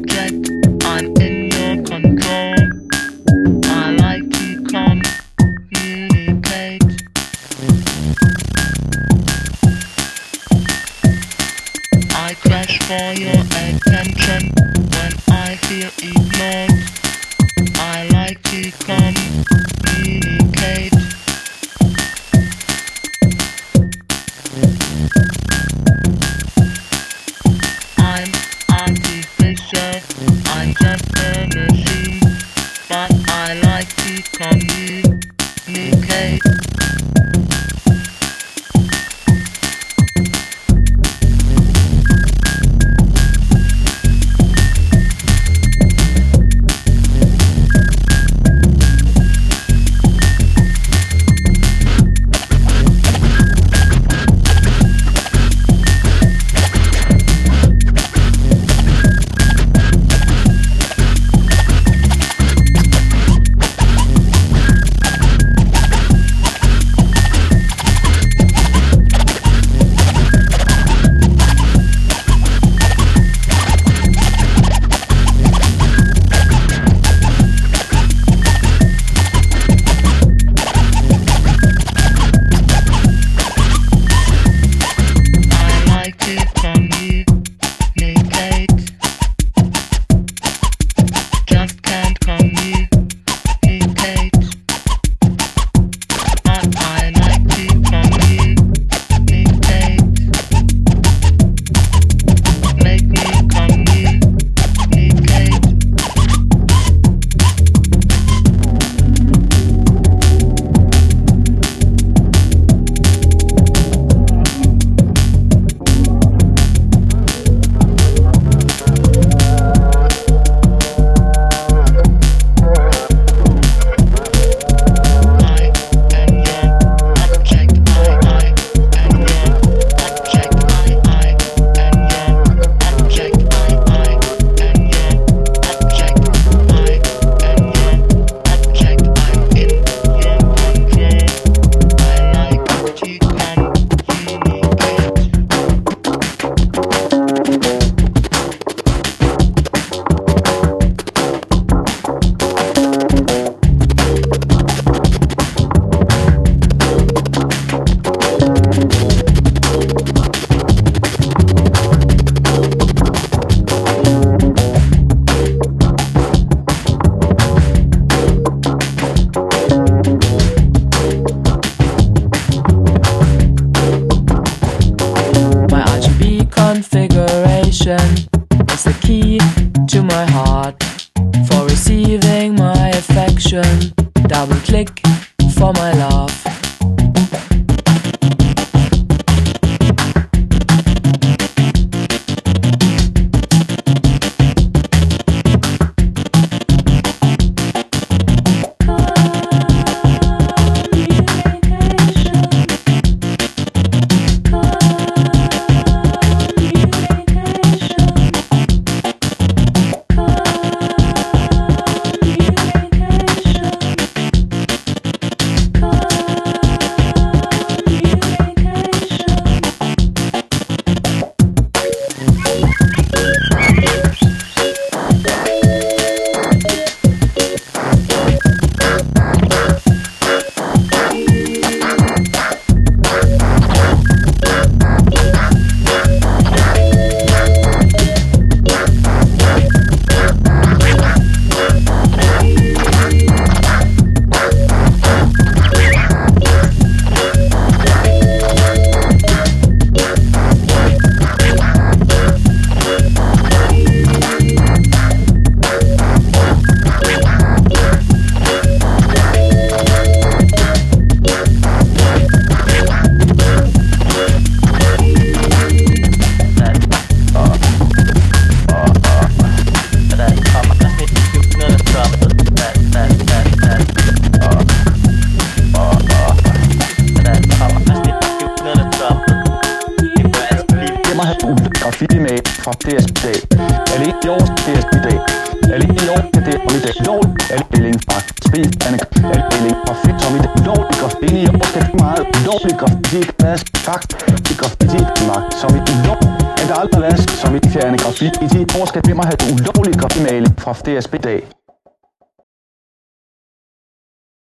object, I'm in your control. I like to communicate. I crash for your attention when I feel ignored. I like to communicate. I'm artificial, I'm just a machine, but I like to communicate. Just can't communicate, but I like to communicate. Make me communicate. Configuration is the key to my heart for receiving my affection. Double click for my love. Graffiti-mail fra DSB. Er det ikke i år, DSB-dag? Er det ikke i år, det er i dag? Lov er det deling fra spil, er det deling fra fedt som i det? Lov i graffiti i år, det er meget. Lov i graffiti, plads, fakt, i graffiti, magt som i lov. Er der aldrig været som i fjerne graffiti. Hvor skal hvem have ulovlig graffiti fra DSB dag?